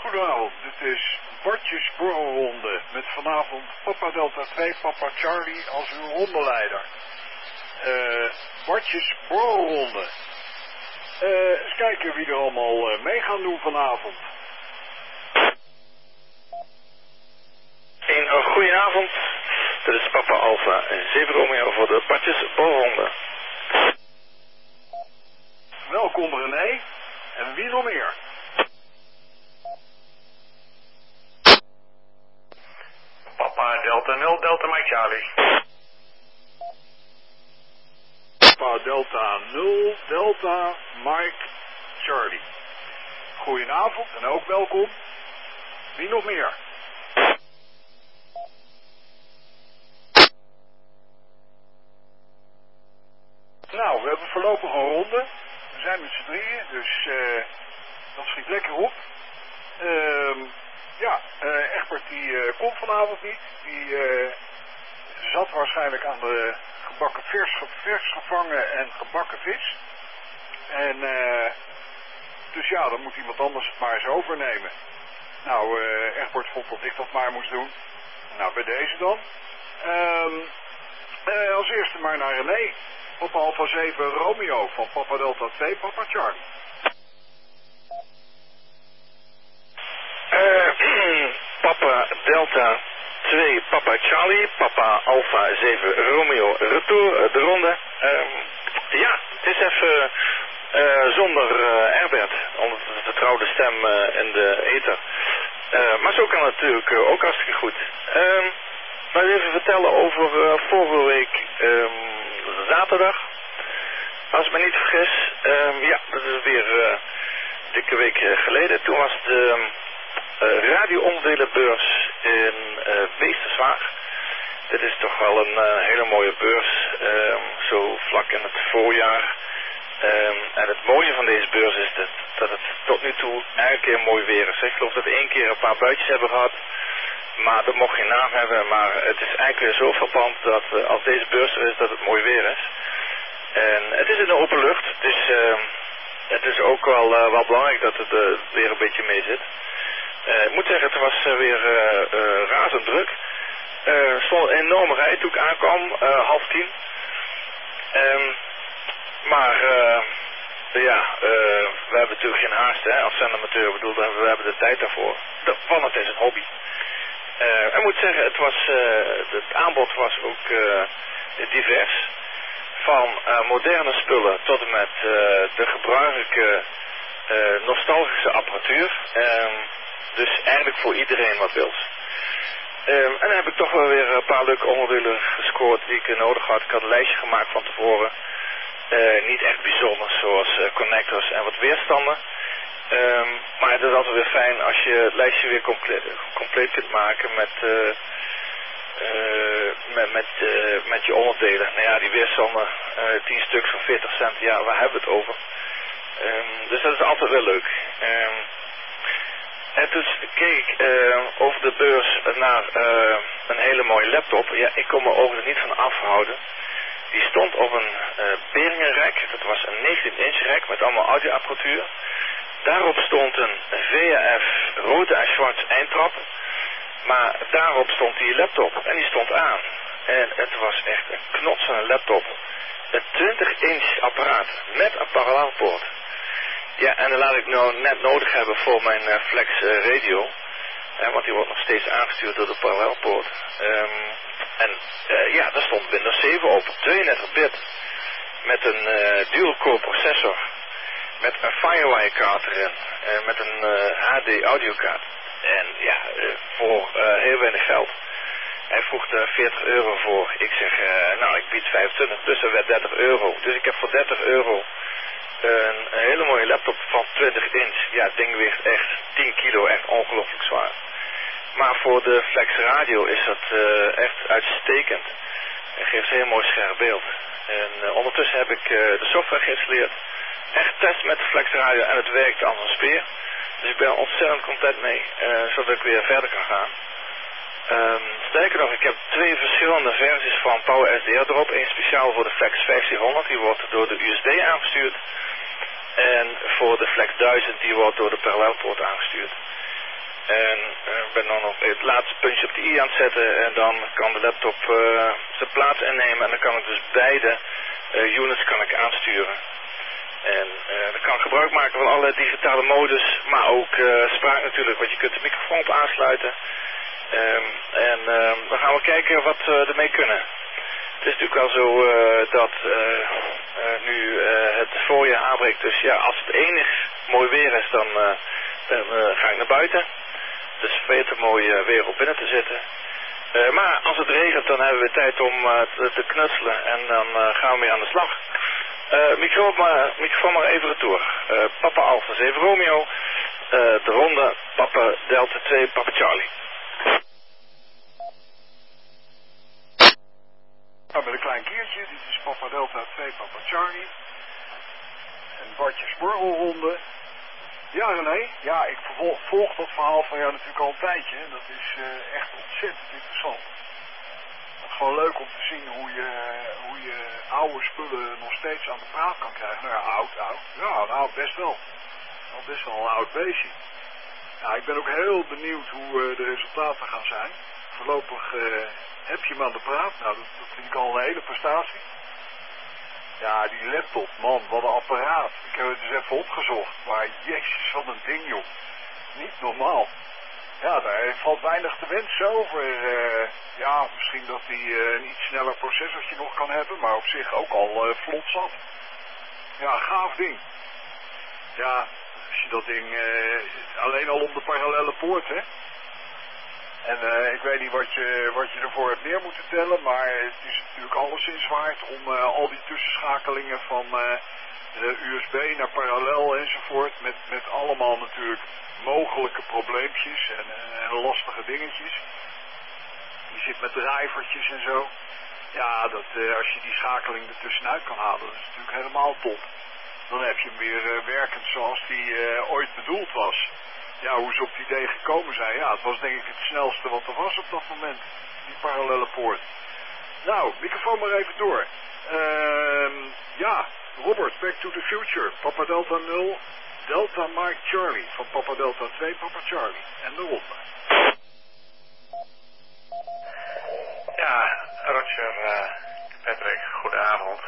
Goedenavond, dit is Bartjes Borrelronde met vanavond Papa Delta 2, Papa Charlie als uw rondeleider. Bartjes Borrelronde. Eens kijken wie er allemaal mee gaan doen vanavond. Een goedenavond, dit is Papa Alpha 7 Romeo voor de Bartjes Borrelronde. Welkom René en wie nog meer? Papa Delta 0, Delta Mike Charlie. Papa Delta 0, Delta Mike Charlie. Goedenavond en ook welkom. Wie nog meer? Nou, we hebben voorlopig een ronde. We zijn met z'n drieën, dus dat schiet lekker op. Egbert die komt vanavond niet. Die zat waarschijnlijk aan de gebakken vers gevangen en gebakken vis. En dus ja, dan moet iemand anders het maar eens overnemen. Nou, Egbert vond dat ik dat maar moest doen. Nou, bij deze dan. Als eerste maar naar René. Papa Alpha 7 Romeo van Papa Delta 2, Papa Charlie. Papa Delta 2, Papa Charlie, Papa Alpha 7 Romeo retour, de ronde. Het is even zonder Herbert, onder de vertrouwde stem in de ether. Maar zo kan het natuurlijk ook hartstikke goed. Maar even vertellen over vorige week zaterdag. Als ik me niet vergis, dat is weer een dikke week geleden. Toen was de radio-onderdelenbeurs in Beesterswaag. Dit is toch wel een hele mooie beurs, zo vlak in het voorjaar. En het mooie van deze beurs is dat het tot nu toe elke keer mooi weer is. Ik geloof dat we 1 keer een paar buitjes hebben gehad, maar dat mocht geen naam hebben. Maar het is eigenlijk weer zo frappant dat als deze beurs er is, dat het mooi weer is. En het is in de open lucht, dus het is ook wel belangrijk dat het weer een beetje mee zit. Ik moet zeggen, het was weer razend druk. Er stond een enorme rij toen ik aankwam, 9:30. We hebben natuurlijk geen haast, hè, als zendamateur bedoel, we hebben de tijd daarvoor. Want het is een hobby. Ik moet zeggen, het aanbod was ook divers. Van moderne spullen tot en met de gebruikelijke nostalgische apparatuur. Dus eigenlijk voor iedereen wat wils. En dan heb ik toch wel weer een paar leuke onderdelen gescoord die ik nodig had. Ik had een lijstje gemaakt van tevoren. Niet echt bijzonder, zoals connectors en wat weerstanden. Maar het is altijd weer fijn als je het lijstje weer compleet kunt maken met je onderdelen. Nou ja, die weerstanden, 10 stuks van 40 cent, ja, waar hebben we het over? Dus dat is altijd wel leuk. En toen keek ik over de beurs naar een hele mooie laptop. Ja, ik kon mijn ogen er niet van afhouden. Die stond op een Behringer-rek. Dat was een 19-inch rek met allemaal audioapparatuur. Daarop stond een VHF Rode en Schwarz eindtrap. Maar daarop stond die laptop en die stond aan. En het was echt een knotsende laptop. Een 20-inch apparaat met een parallelpoort. Ja, en dan laat ik nou net nodig hebben voor mijn Flex radio. Want die wordt nog steeds aangestuurd door de parallelpoort. Daar stond Windows 7 op 32 bit. Met een dual-core processor. Met een Firewire kaart erin. Met een HD audiokaart. En voor heel weinig geld. Hij vroeg er 40 euro voor. Ik zeg, ik bied 25, dus dat werd 30 euro. Dus ik heb voor 30 euro een hele mooie laptop van 20 inch. Ja, het ding weegt echt 10 kilo, echt ongelooflijk zwaar. Maar voor de Flex Radio is dat echt uitstekend. Het geeft een heel mooi scherp beeld. En ondertussen heb ik de software geïnstalleerd. Echt getest met de Flex Radio en het werkt als een speer. Dus ik ben er ontzettend content mee, zodat ik weer verder kan gaan. Sterker nog, ik heb 2 verschillende versies van PowerSDR erop. Eén speciaal voor de Flex 1500, die wordt door de USB aangestuurd. En voor de Flex 1000, die wordt door de parallelpoort aangestuurd. En ik ben dan nog het laatste puntje op de i aan het zetten. En dan kan de laptop zijn plaats innemen. En dan kan ik dus beide units kan ik aansturen. En dan kan ik gebruik maken van alle digitale modus. Maar ook spraak natuurlijk, want je kunt de microfoon op aansluiten. Dan gaan we kijken wat we ermee kunnen. Het is natuurlijk wel zo dat nu het voorjaar aanbreekt. Dus ja, als het enig mooi weer is, dan ga ik naar buiten. Het is veel te mooi weer om binnen te zitten. Maar als het regent, dan hebben we tijd om te knutselen. En dan gaan we mee aan de slag. Microfoon maar even retour. Papa Alpha 7 Romeo. De ronde Papa Delta 2 Papa Charlie. Nou, met een klein keertje. Dit is Papa Delta 2 Papa Charlie. En Bartje Smurgelronde. Ja René, ja ik volg dat verhaal van jou natuurlijk al een tijdje. Dat is echt ontzettend interessant. Het is gewoon leuk om te zien hoe je oude spullen nog steeds aan de praat kan krijgen. Nou ja, oud. Ja, nou best wel. Al best wel een oud beestje. Ja, ik ben ook heel benieuwd hoe de resultaten gaan zijn. Voorlopig heb je hem aan de praat. Nou, dat vind ik al een hele prestatie. Ja, die laptop, man, wat een apparaat. Ik heb het dus even opgezocht. Maar jezus, wat een ding, joh. Niet normaal. Ja, daar valt weinig te wensen over. Ja, misschien dat hij een iets sneller processortje nog kan hebben. Maar op zich ook al vlot zat. Ja, gaaf ding. Ja, als je dat ding... alleen al om de parallelle poort, hè. En ik weet niet wat je ervoor hebt neer moeten tellen, maar het is natuurlijk alleszins waard om al die tussenschakelingen van USB naar parallel enzovoort, met allemaal natuurlijk mogelijke probleempjes en lastige dingetjes. Je zit met drijvertjes en zo. Ja, als je die schakeling ertussenuit kan halen, dat is natuurlijk helemaal top. Dan heb je hem weer werkend zoals die ooit bedoeld was. Ja, hoe ze op het idee gekomen zijn. Ja, het was denk ik het snelste wat er was op dat moment. Die parallelle poort. Nou, microfoon maar even door. Ja, Robert, Back to the Future. Papa Delta 0, Delta Mike Charlie. Van Papa Delta 2, Papa Charlie. En de ronde. Ja, Roger, Patrick, goedenavond.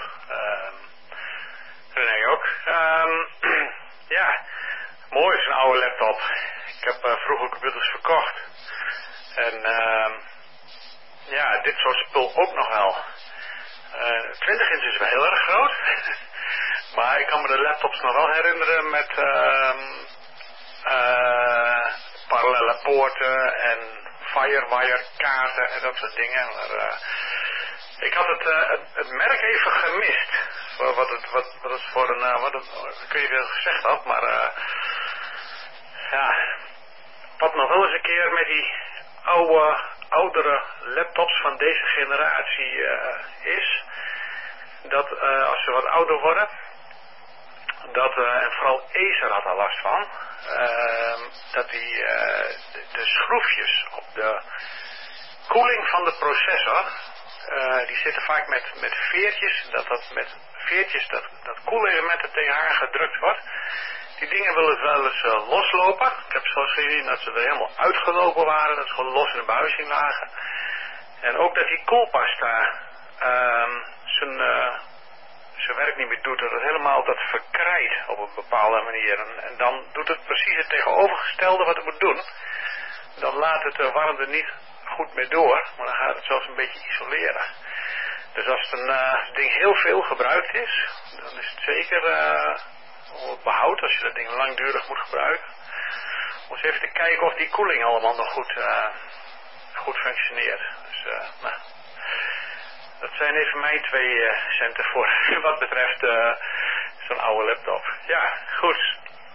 René ook. Ja, mooi is een oude laptop. Ik heb vroeger computers verkocht. En ja, dit soort spul ook nog wel. 20 inch is wel heel erg groot. Maar ik kan me de laptops nog wel herinneren met parallelle poorten en firewire kaarten en dat soort dingen. Maar, ik had het merk even gemist. Wat het voor een... ik weet niet wat ik gezegd had, maar... ja... Wat nog wel eens een keer met die oudere laptops van deze generatie is... dat als ze wat ouder worden... en vooral Acer had er last van... dat de schroefjes op de koeling van de processor... die zitten vaak met veertjes, dat met veertjes dat koelelement er tegenaan gedrukt wordt. Die dingen willen wel eens loslopen. Ik heb zelfs gezien dat ze er helemaal uitgelopen waren, dat ze gewoon los in de buizing lagen. En ook dat die koelpasta zijn werk niet meer doet, dat het helemaal dat verkrijt op een bepaalde manier. En dan doet het precies het tegenovergestelde wat het moet doen. Dan laat het de warmte niet goed mee door, maar dan gaat het zelfs een beetje isoleren. Dus als het een ding heel veel gebruikt is, dan is het zeker behoud als je dat ding langdurig moet gebruiken. Om eens even te kijken of die koeling allemaal nog goed functioneert. Dus nou, dat zijn even mijn 2 centen voor wat betreft zo'n oude laptop. Ja, goed.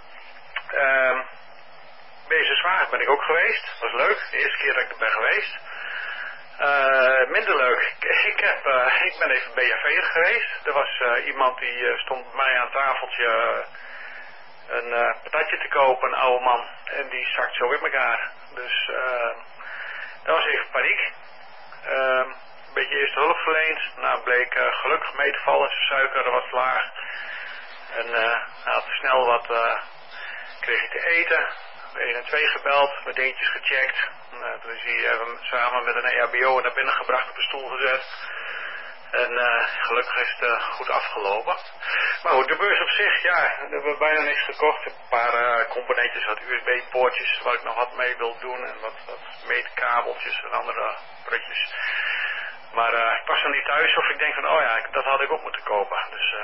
Bezerswaard ben ik ook geweest. Dat was leuk. De eerste keer dat ik er ben geweest. Minder leuk. Ik ben even BHV'er geweest. Er was iemand die stond bij mij aan het tafeltje een patatje te kopen, een oude man. En die zakt zo in elkaar. Dus dat was even paniek. Een beetje eerste hulp verleend. Nou, bleek gelukkig mee te vallen. Zijn suiker was laag. En hij had snel wat kreeg hij te eten. 1 en 2 gebeld, met dingetjes gecheckt. Toen is hij samen met een EHBO naar binnen gebracht, op de stoel gezet. En gelukkig is het goed afgelopen. Maar goed, de beurs op zich, ja, we hebben bijna niks gekocht. Een paar componentjes, wat USB-poortjes waar ik nog wat mee wil doen. En wat meetkabeltjes en andere prutjes. Maar ik was nog niet thuis of ik denk van, oh ja, dat had ik ook moeten kopen. Dus,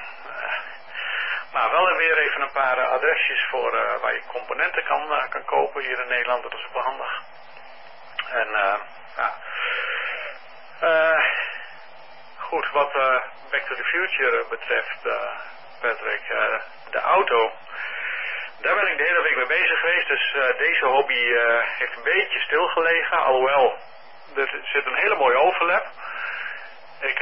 maar wel weer even een paar adresjes voor waar je componenten kan kopen hier in Nederland. Dat is ook wel handig. En ja... goed, wat Back to the Future betreft, Patrick, de auto, daar ben ik de hele week mee bezig geweest. Dus deze hobby heeft een beetje stilgelegen, alhoewel, er zit een hele mooie overlap. Ik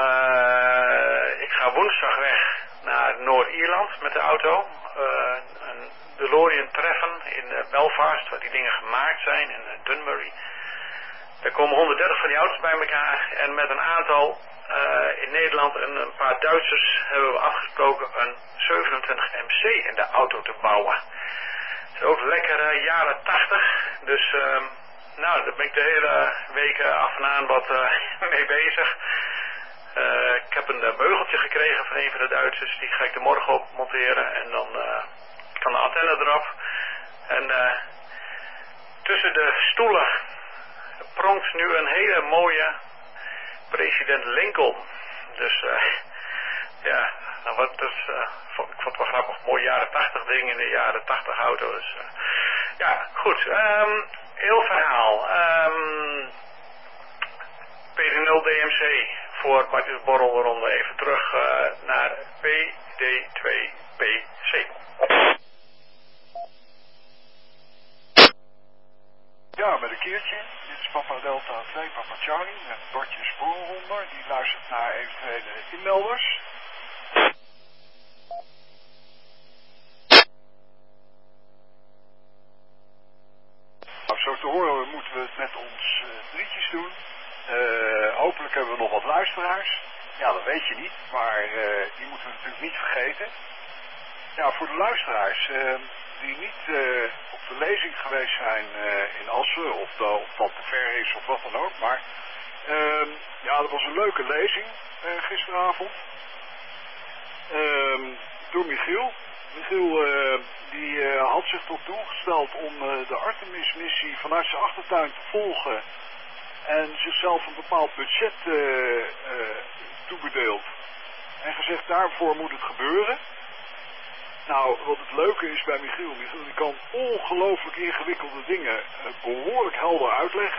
ga woensdag weg naar Noord-Ierland met de auto. Een DeLorean treffen in Belfast, waar die dingen gemaakt zijn, in Dunbury. Er komen 130 van die auto's bij elkaar en met een aantal in Nederland en een paar Duitsers hebben we afgesproken een 27 MC in de auto te bouwen. Het is ook lekker jaren 80, dus nou, daar ben ik de hele week af en aan wat mee bezig. Ik heb een beugeltje gekregen van een van de Duitsers, die ga ik er morgen op monteren en dan kan de antenne erop. En tussen de stoelen pronkt nu een hele mooie president Lincoln. Dus ja, nou, ik vond het wel grappig. Mooi jaren 80 ding in de jaren 80 auto. Dus ja, goed. Heel verhaal. PD0 DMC voor Bartjes Borrelronde. Even terug naar PD2PC. Ja, met een keertje. Dit is Papa Delta 2, Papa Charlie, met Bartje Spoorronde. Die luistert naar eventuele inmelders. Nou, zo te horen moeten we het met ons drietjes doen. Hopelijk hebben we nog wat luisteraars. Ja, dat weet je niet, maar die moeten we natuurlijk niet vergeten. Ja, voor de luisteraars die niet op de lezing geweest zijn in Assen, of dat te ver is of wat dan ook, maar ja, dat was een leuke lezing gisteravond door Michiel. Michiel die had zich tot doel gesteld om de Artemis-missie vanuit zijn achtertuin te volgen en zichzelf een bepaald budget toebedeeld en gezegd daarvoor moet het gebeuren. Nou, wat het leuke is bij Michiel die kan ongelooflijk ingewikkelde dingen behoorlijk helder uitleggen.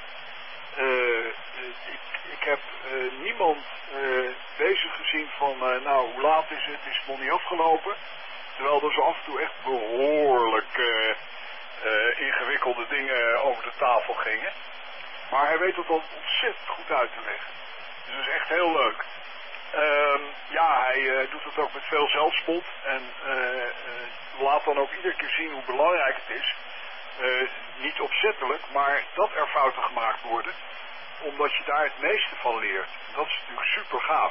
Ik heb niemand bezig gezien van, nou, hoe laat is het? Is het nog niet afgelopen? Terwijl er zo af en toe echt behoorlijk ingewikkelde dingen over de tafel gingen. Maar hij weet dat dan ontzettend goed uit te leggen. Dus dat is echt heel leuk. Ja, hij doet het ook met veel zelfspot en laat dan ook iedere keer zien hoe belangrijk het is. Niet opzettelijk, maar dat er fouten gemaakt worden, omdat je daar het meeste van leert. Dat is natuurlijk super gaaf.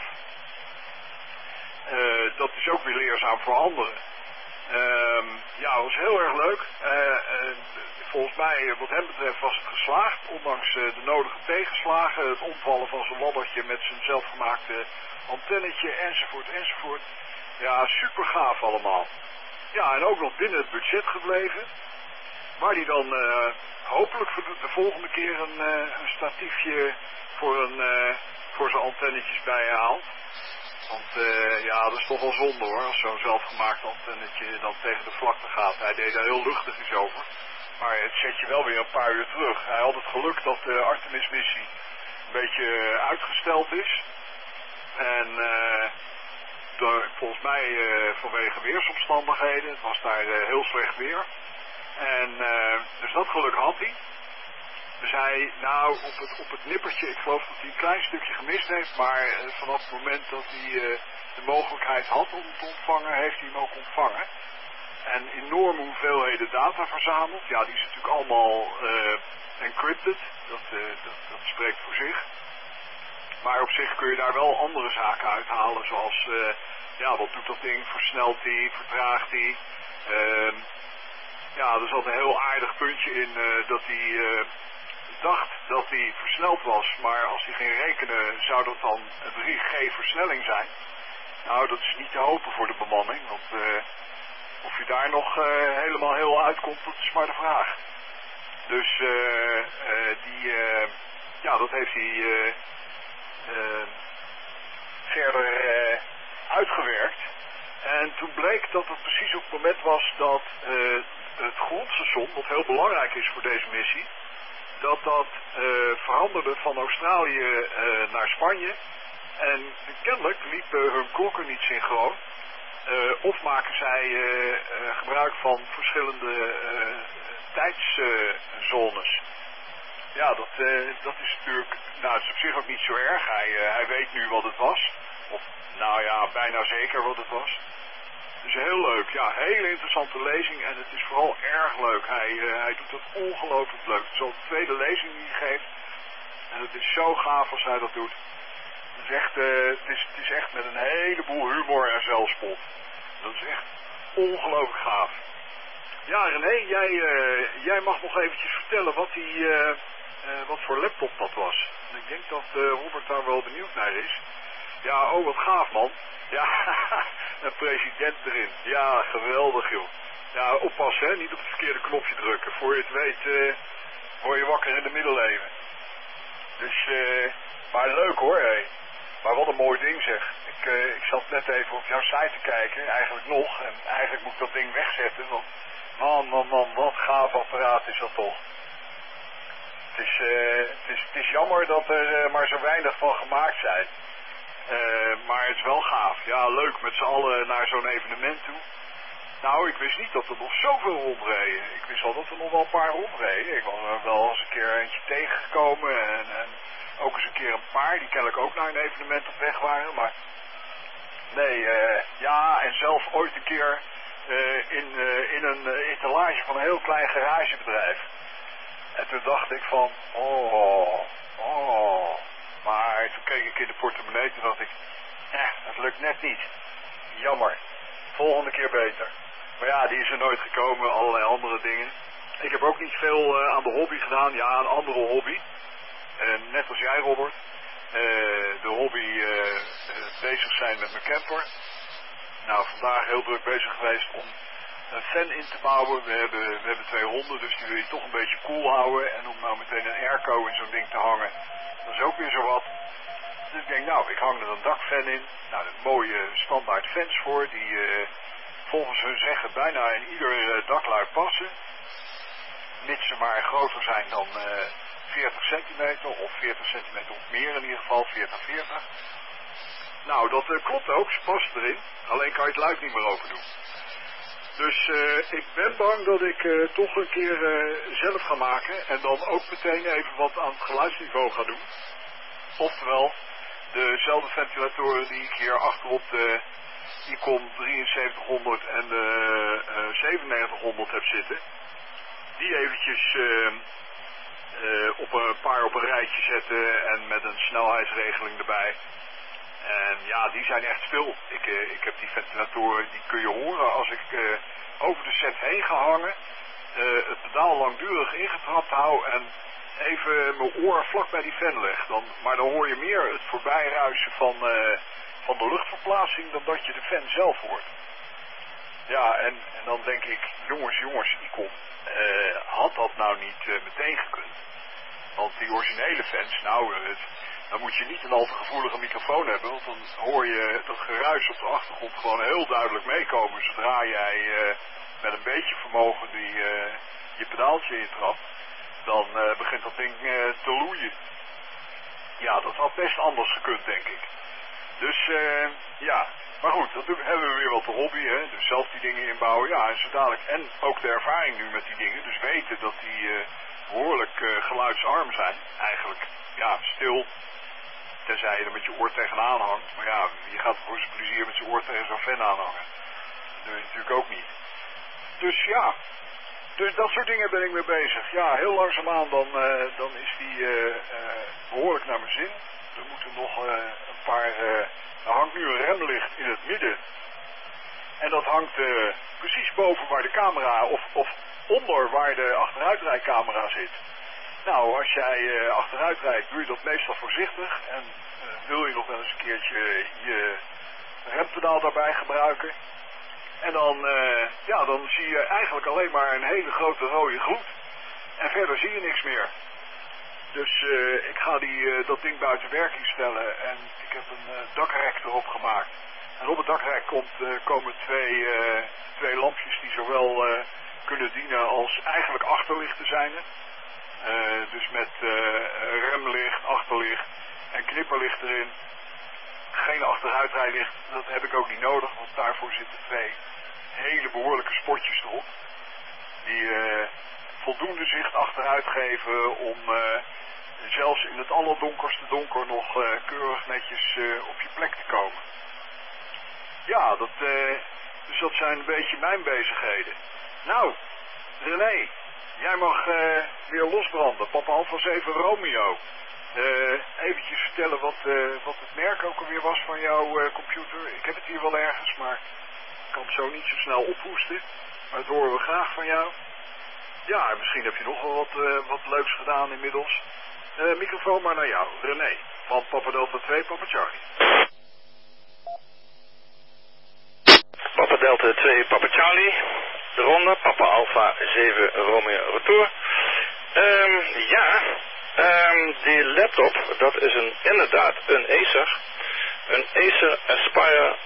Dat is ook weer leerzaam voor anderen. Ja, dat was heel erg leuk. Volgens mij, wat hem betreft, was het geslaagd, ondanks de nodige tegenslagen, het omvallen van zijn laddertje met zijn zelfgemaakte antennetje, enzovoort, enzovoort. Ja, super gaaf allemaal. Ja, en ook nog binnen het budget gebleven, waar hij dan hopelijk voor de volgende keer een statiefje voor zijn antennetjes bij haalt. Want ja, dat is toch wel zonde hoor, als zo'n zelfgemaakt antennetje dan tegen de vlakte gaat. Hij deed daar heel luchtig iets over. Maar het zet je wel weer een paar uur terug. Hij had het geluk dat de Artemis-missie een beetje uitgesteld is. En volgens mij vanwege weersomstandigheden. Het was daar heel slecht weer. En dus dat geluk had hij. Dus hij, nou, op het nippertje, ik geloof dat hij een klein stukje gemist heeft, maar vanaf het moment dat hij de mogelijkheid had om te ontvangen, heeft hij hem ook ontvangen. En enorme hoeveelheden data verzameld. Ja, die is natuurlijk allemaal encrypted. Dat spreekt voor zich. Maar op zich kun je daar wel andere zaken uithalen, zoals, ja, wat doet dat ding? Versnelt die? Vertraagt die? Ja, Ja, er zat een heel aardig puntje in dat hij dacht dat hij versneld was, maar als hij ging rekenen zou dat dan 3G versnelling zijn. Nou, dat is niet te hopen voor de bemanning, want of je daar nog helemaal heel uitkomt, dat is maar de vraag. Dus dat heeft hij verder uitgewerkt. En toen bleek dat het precies op het moment was dat het grondstation, wat heel belangrijk is voor deze missie, dat veranderde van Australië naar Spanje. En kennelijk liepen hun klokken niet synchroon. Of maken zij gebruik van verschillende tijdszones. Ja, dat is natuurlijk, nou, het is op zich ook niet zo erg. Hij weet nu wat het was. Of, nou ja, bijna zeker wat het was. Dus heel leuk, ja, hele interessante lezing en het is vooral erg leuk. Hij doet het ongelooflijk leuk. Het is al de tweede lezing die hij geeft. En het is zo gaaf als hij dat doet. Het is echt, het is echt met een heleboel humor en zelfspot. Dat is echt ongelooflijk gaaf. Ja, René, jij mag nog eventjes vertellen wat voor laptop dat was. En ik denk dat Robert daar wel benieuwd naar is. Ja, oh wat gaaf man. Ja, een president erin. Ja, geweldig joh. Ja, oppassen hè, niet op het verkeerde knopje drukken. Voor je het weet word je wakker in de middeleeuwen. Dus, maar leuk hoor hé. Maar wat een mooi ding zeg. Ik zat net even op jouw site te kijken, eigenlijk nog. En eigenlijk moet ik dat ding wegzetten, want man, wat gaaf apparaat is dat toch. Het is jammer dat er maar zo weinig van gemaakt zijn. Maar het is wel gaaf. Ja, leuk met z'n allen naar zo'n evenement toe. Nou, ik wist niet dat er nog zoveel rondreden. Ik wist al dat er nog wel een paar rondreden. Ik was er wel eens een keer eentje tegengekomen en ook eens een keer een paar die kennelijk ook naar een evenement op weg waren. Maar nee, ja, en zelf ooit een keer in een etalage van een heel klein garagebedrijf. En toen dacht ik van, maar toen keek ik in de portemonnee, toen dacht ik, dat lukt net niet. Jammer. Volgende keer beter. Maar ja, die is er nooit gekomen, allerlei andere dingen. Ik heb ook niet veel aan de hobby gedaan, ja, een andere hobby. Net als jij, Robert. De hobby bezig zijn met mijn camper. Nou, vandaag heel druk bezig geweest om een fan in te bouwen. We hebben 2 honden, dus die wil je toch een beetje koel houden. En om nou meteen een airco in zo'n ding te hangen, dat is ook weer zo wat. Dus ik denk, nou, ik hang er een dakfan in. Nou, er mooie standaard fans voor, die volgens hun zeggen bijna in ieder dakluik passen. Mits ze maar groter zijn dan 40 centimeter of 40 centimeter of meer in ieder geval, 40. Nou, dat klopt ook, ze past erin. Alleen kan je het luik niet meer open doen. Dus ik ben bang dat ik toch een keer zelf ga maken en dan ook meteen even wat aan het geluidsniveau ga doen. Oftewel, dezelfde ventilatoren die ik hier achterop de Icom 7300 en de 9700 heb zitten, die eventjes op een rijtje zetten en met een snelheidsregeling erbij. En ja, die zijn echt stil. Ik heb die ventilatoren, die kun je horen als ik over de set heen ga hangen, het pedaal langdurig ingetrapt hou en even mijn oor vlak bij die fan leg. Maar dan hoor je meer het voorbijruisen van de luchtverplaatsing dan dat je de fan zelf hoort. Ja, en dan denk ik, jongens, Icom, had dat nou niet meteen gekund? Want die originele fans, dan moet je niet een al te gevoelige microfoon hebben, want dan hoor je dat geruis op de achtergrond gewoon heel duidelijk meekomen. Zodra jij met een beetje vermogen je pedaaltje intrapt, dan begint dat ding te loeien. Ja, dat had best anders gekund, denk ik. Dus ja, maar goed, dat hebben we weer wat de hobby, hè? Dus zelf die dingen inbouwen, ja, en zo dadelijk. En ook de ervaring nu met die dingen, dus weten dat die behoorlijk geluidsarm zijn. Eigenlijk, ja, stil. Tenzij je er met je oor tegenaan hangt. Maar ja, je gaat voor zijn plezier met je oor tegen zo'n fan aanhangen. Dat doe je natuurlijk ook niet. Dus ja, dus dat soort dingen ben ik mee bezig. Ja, heel langzaamaan dan is die behoorlijk naar mijn zin. Er moeten nog een paar... er hangt nu een remlicht in het midden. En dat hangt precies boven waar de camera, of om onder waar de achteruitrijcamera zit. Nou, als jij achteruit rijdt, doe je dat meestal voorzichtig. En wil je nog wel eens een keertje je rempedaal daarbij gebruiken. En dan zie je eigenlijk alleen maar een hele grote rode gloed. En verder zie je niks meer. Dus ik ga dat ding buiten werking stellen. En ik heb een dakrek erop gemaakt. En op het dakrek komen twee lampjes die zowel kunnen dienen als eigenlijk achterlichten zijn. Dus met remlicht, achterlicht en knipperlicht erin. Geen achteruitrijlicht, dat heb ik ook niet nodig, want daarvoor zitten twee hele behoorlijke spotjes erop. Die voldoende zicht achteruit geven om zelfs in het allerdonkerste donker nog keurig netjes op je plek te komen. Ja, dus dat zijn een beetje mijn bezigheden. Nou, René, jij mag weer losbranden. Papa Alfa 7 Romeo. Eventjes vertellen wat het merk ook alweer was van jouw computer. Ik heb het hier wel ergens, maar ik kan het zo niet zo snel ophoesten. Maar dat horen we graag van jou. Ja, en misschien heb je nog wel wat leuks gedaan inmiddels. Microfoon maar naar jou, René. Van Papa Delta 2, Papa Charlie. Papa Delta 2, Papa Charlie. De ronde, Papa Alfa 7 Romeo Retour. Die laptop, dat is inderdaad een Acer. Een Acer Aspire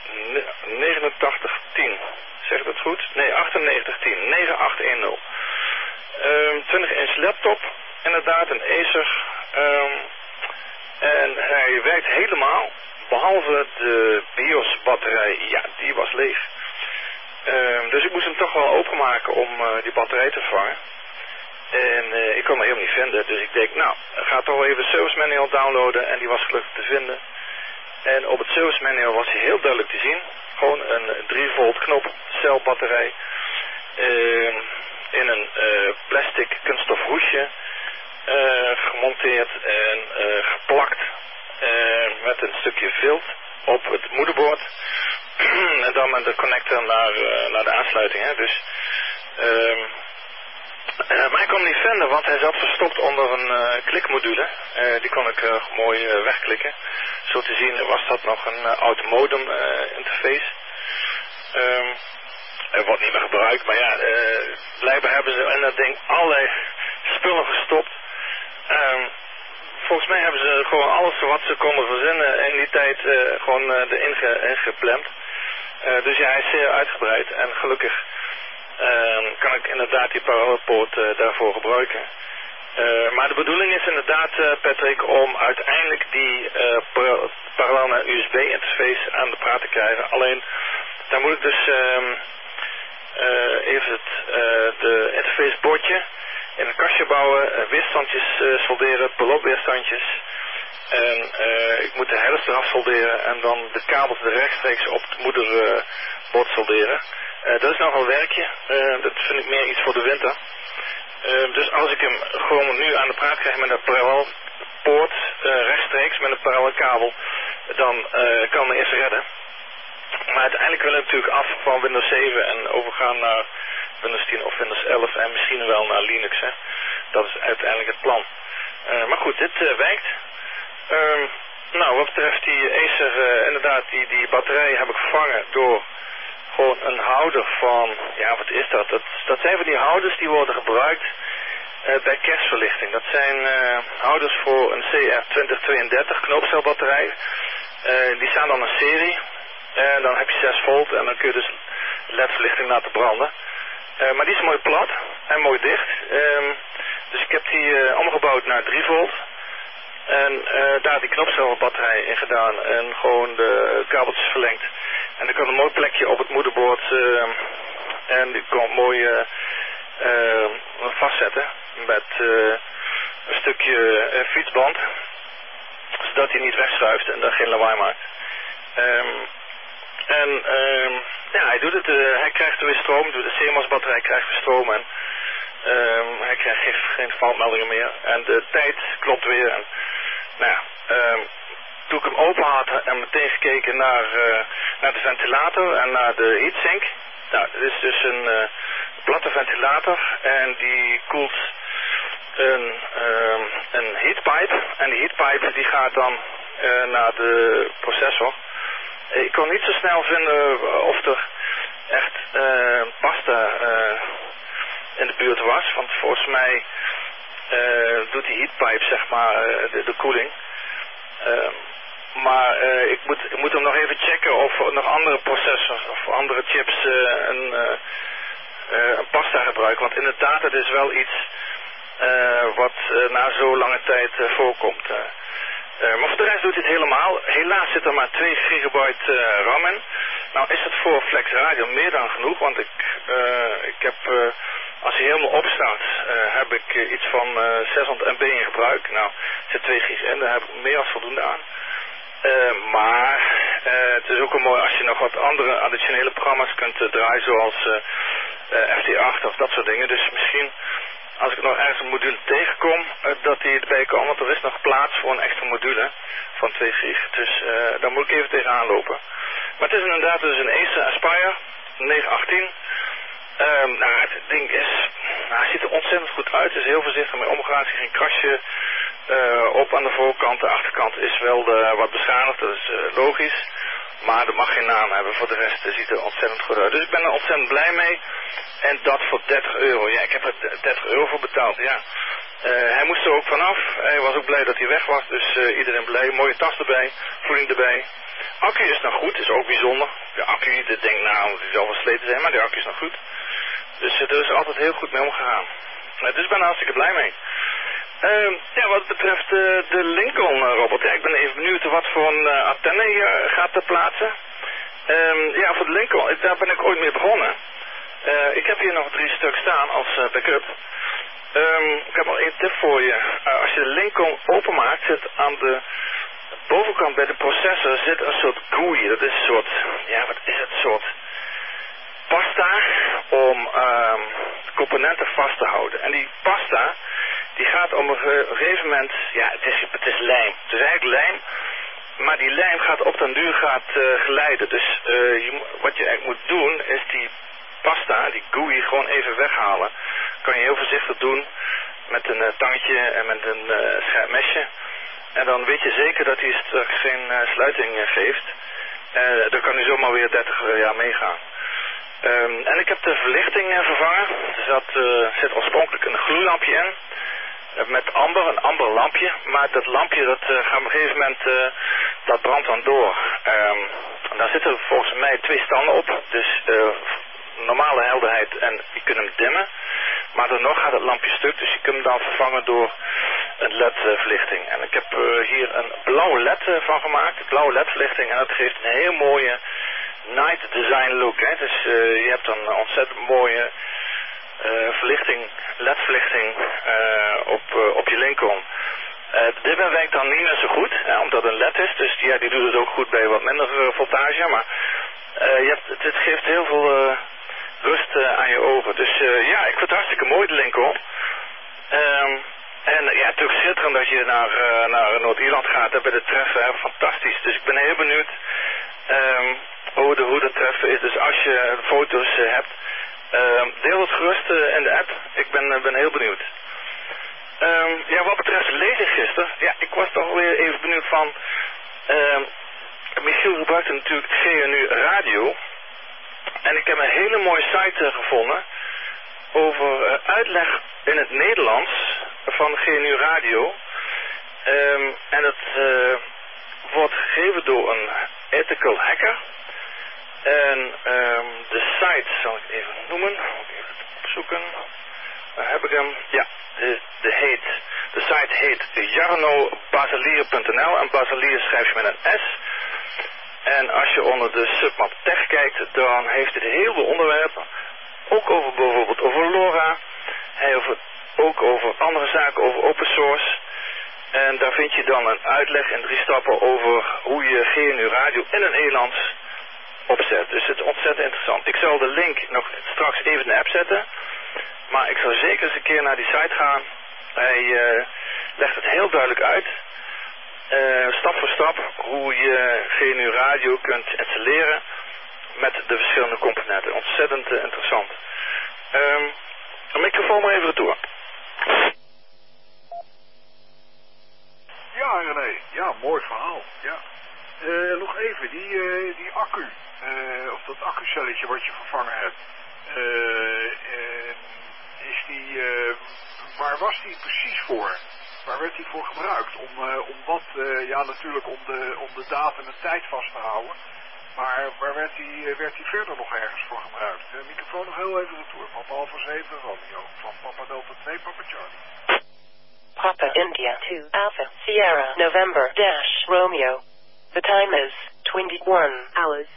8910. Zeg ik dat goed? Nee, 9810. 9810. 20-inch laptop. Inderdaad, een Acer. En hij werkt helemaal. Behalve de BIOS batterij. Ja, die was leeg. Dus ik moest hem toch wel openmaken om die batterij te vervangen. En ik kon hem helemaal niet vinden. Dus ik denk, nou, ga toch wel even de service manual downloaden. En die was gelukkig te vinden. En op het service manual was hij heel duidelijk te zien. Gewoon een 3 volt knop celbatterij. In een plastic kunststof hoesje. Gemonteerd en geplakt. Met een stukje vilt op het moederbord. En dan met de connector naar de aansluiting. Hè. Dus, maar ik kon hem niet vinden, want hij zat verstopt onder een klikmodule. Die kon ik mooi wegklikken. Zo te zien was dat nog een oud modem interface. Hij wordt niet meer gebruikt, maar ja, blijkbaar hebben ze in dat ding allerlei spullen gestopt. Volgens mij hebben ze gewoon alles wat ze konden verzinnen in die tijd gewoon erin gepland. Dus ja, hij is zeer uitgebreid en gelukkig kan ik inderdaad die parallelpoort daarvoor gebruiken. Maar de bedoeling is inderdaad, Patrick, om uiteindelijk die parallel naar USB interface aan de praat te krijgen. Alleen, daar moet ik dus even de interface bordje in een kastje bouwen, weerstandjes solderen, pelotweerstandjes. En ik moet de headers eraf solderen en dan de kabels er rechtstreeks op het moederbord solderen. Dat is nogal werkje. Dat vind ik meer iets voor de winter. Dus als ik hem gewoon nu aan de praat krijg met een parallelpoort rechtstreeks met een parallelkabel, dan kan me eerst redden. Maar uiteindelijk wil ik natuurlijk af van Windows 7 en overgaan naar Windows 10 of Windows 11 en misschien wel naar Linux. Hè. Dat is uiteindelijk het plan. Maar goed, dit werkt. Nou, wat betreft die Acer, inderdaad, die batterij heb ik vervangen door gewoon een houder van, ja, wat is dat? Dat zijn van die houders die worden gebruikt bij kerstverlichting. Dat zijn houders voor een CR2032 knoopcelbatterij. Die staan dan in serie. En dan heb je 6 volt en dan kun je dus ledverlichting laten branden. Maar die is mooi plat en mooi dicht. Dus ik heb die omgebouwd naar 3 volt. En daar die knopcelbatterij in gedaan en gewoon de kabeltjes verlengd. En dan kan een mooi plekje op het moederbord en die kan mooi vastzetten met een stukje fietsband. Zodat hij niet wegschuift en dan geen lawaai maakt. Ja, hij doet het. Hij krijgt weer stroom. De CMOS batterij krijgt weer stroom en hij krijgt geen foutmeldingen meer. En de tijd klopt weer. En, nou ja, toen ik hem open had en meteen gekeken naar de ventilator en naar de heatsink. Nou, dit is dus een platte ventilator en die koelt een heatpipe. En die heatpipe die gaat dan naar de processor. Ik kon niet zo snel vinden of er echt pasta in de buurt was, want volgens mij doet die heatpipe zeg maar de koeling. Maar ik moet hem nog even checken of nog andere processors of andere chips een pasta gebruiken. Want inderdaad, het is wel iets wat na zo lange tijd voorkomt. Maar voor de rest doet hij het helemaal. Helaas zit er maar 2 gigabyte RAM in. Nou is het voor Flex Radio meer dan genoeg, want ik heb, als hij helemaal opstaat, heb ik iets van 600 MB in gebruik. Nou, er zit 2 gig in, daar heb ik meer als voldoende aan. Maar het is ook wel mooi als je nog wat andere additionele programma's kunt draaien, zoals FT8 of dat soort dingen. Dus misschien als ik nog ergens een module tegenkom, dat die erbij komt, want er is nog plaats voor een extra module van 2 gig. Dus daar moet ik even tegenaan lopen. Maar het is inderdaad dus een Acer Aspire 918. Nou, het ding is, het ziet er ontzettend goed uit. Het is heel voorzichtig mee omgegaan. Er is geen krasje op aan de voorkant. De achterkant is wel wat beschadigd, dat is logisch. Maar dat mag geen naam hebben. Voor de rest ziet er ontzettend goed uit. Dus ik ben er ontzettend blij mee. En dat voor €30. Ja, ik heb er €30 voor betaald, ja. Hij moest er ook vanaf. Hij was ook blij dat hij weg was. Dus iedereen blij. Mooie tas erbij. Voeding erbij. Accu is nog goed. Is ook bijzonder. De accu, dat denk nou, die zal versleten zijn. Maar de accu is nog goed. Dus er is altijd heel goed mee omgegaan. Dus ik ben er hartstikke blij mee. Ja, wat betreft de Lincoln, Robert. Ja, ik ben even benieuwd wat voor een antenne je gaat plaatsen. Ja, voor de Lincoln, daar ben ik ooit mee begonnen. Ik heb hier nog 3 stuks staan als backup. Ik heb nog 1 tip voor je. Als je de Lincoln openmaakt, zit aan de bovenkant bij de processor zit een soort GUI. Dat is een soort, ja, wat is het, soort pasta om componenten vast te houden. En die pasta, die gaat op een gegeven moment, ja, het is lijm. Het is eigenlijk lijm, maar die lijm gaat op den duur glijden. Dus wat je eigenlijk moet doen, is die pasta, die GUI, gewoon even weghalen. Kan je heel voorzichtig doen met een tangetje en met een scherp mesje. En dan weet je zeker dat hij straks geen sluiting geeft. Dan kan hij zomaar weer 30 jaar meegaan. En ik heb de verlichting vervangen. Er zit oorspronkelijk een gloeilampje in. Met een amber lampje. Maar dat lampje dat gaat op een gegeven moment, dat brandt dan door. Daar zitten volgens mij 2 standen op. Dus normale helderheid en je kunt hem dimmen. Maar dan nog gaat het lampje stuk. Dus je kunt hem dan vervangen door een LED-verlichting. En ik heb hier een blauwe LED van gemaakt. Blauwe LED-verlichting. En dat geeft een heel mooie night design look. Hè? Dus je hebt een ontzettend mooie verlichting, LED-verlichting op je Lincoln. De dimmen werkt dan niet meer zo goed, omdat het een LED is. Dus ja, die doet het ook goed bij wat minder voltage. Maar het geeft heel veel rust aan je ogen. Dus ja, ik vind het hartstikke mooi, de Lincoln. En ja, natuurlijk schitterend dat je naar Noord-Ierland gaat bij de treffen. Fantastisch. Dus ik ben heel benieuwd hoe dat treffen is. Dus als je foto's hebt, deel het gerust in de app. Ik ben heel benieuwd. Ja, wat betreft het laserregister, ja, ik was toch weer even benieuwd van, Michiel gebruikte natuurlijk GNU Radio. En ik heb een hele mooie site gevonden over uitleg in het Nederlands van GNU Radio. En het wordt gegeven door een ethical hacker. En de site zal ik even noemen. Moet ik even opzoeken. Waar heb ik hem? Ja, de site heet jarnobaselier.nl en Baselier schrijf je met een S. En als je onder de submap tech kijkt, dan heeft het heel veel onderwerpen. Ook over bijvoorbeeld over LoRa. Ook over andere zaken, over open source. En daar vind je dan een uitleg in 3 stappen over hoe je GNU Radio in het Nederlands opzet. Dus het is ontzettend interessant. Ik zal de link nog straks even in de app zetten. Maar ik zal zeker eens een keer naar die site gaan. Hij legt het heel duidelijk uit. Stap voor stap hoe je GNU Radio kunt installeren. met de verschillende componenten. Ontzettend interessant. Een microfoon maar even retour. Ja, René. Ja, mooi verhaal. Ja. Nog even, die accu, of dat accucelletje wat je vervangen hebt, is die, waar was die precies voor? Waar werd die voor gebruikt? Om wat, ja natuurlijk om de datum en tijd vast te houden, maar waar werd die verder nog ergens voor gebruikt? Microfoon nog heel even retour. Papa Alpha 7 Romeo, van Papa Delta 2, Papa Charlie. Papa India 2 Alpha Sierra November Dash Romeo. The time is 21 hours.